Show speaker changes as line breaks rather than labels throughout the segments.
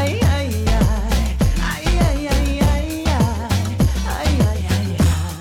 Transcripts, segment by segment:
ay ay ay ay ay ay ay ay ay ay.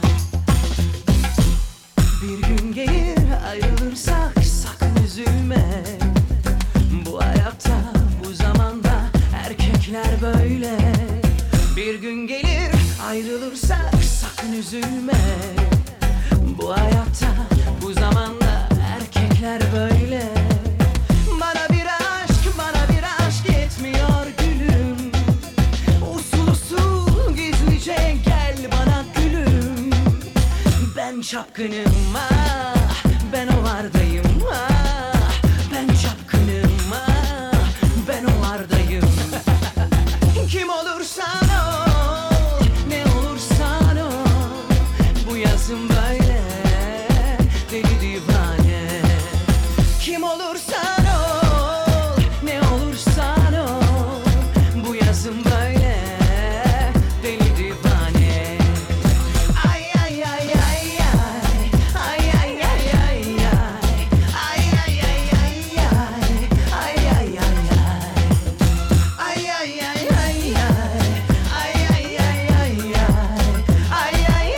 Bir gün gelir ayrılırsak sakın üzülme. Bu hayatta bu zamanda erkekler böyle. Bir gün gelir ayrılırsak sakın üzülme. Bu hayatta bu zamanda erkekler böyle. Bana bir aşk yetmiyor gülüm. Usul usul gizlice gel bana gülüm. Ben çapkınım ah, ben ovardayım ah. Ben çapkınım ah, ben ovardayım. Kim olursan ol, ne olursan ol, bu yazım böyle deli divane. Kim olursan ol, ne olursan ol, bu yazım böyle deli divane. Ay ay ay ay ay ay ay ay ay ay ay ay ay ay ay ay ay. Ay ay ay ay ay ay ay ay ay ay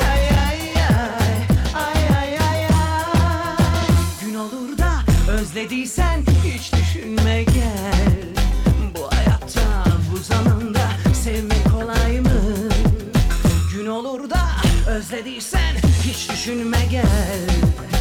ay ay ay. Gün olur da özlediysen hiç düşünme gel. Bu hayatta bu zamanda sevmek kolay mı? Gün olur da özlediysen hiç düşünme gel.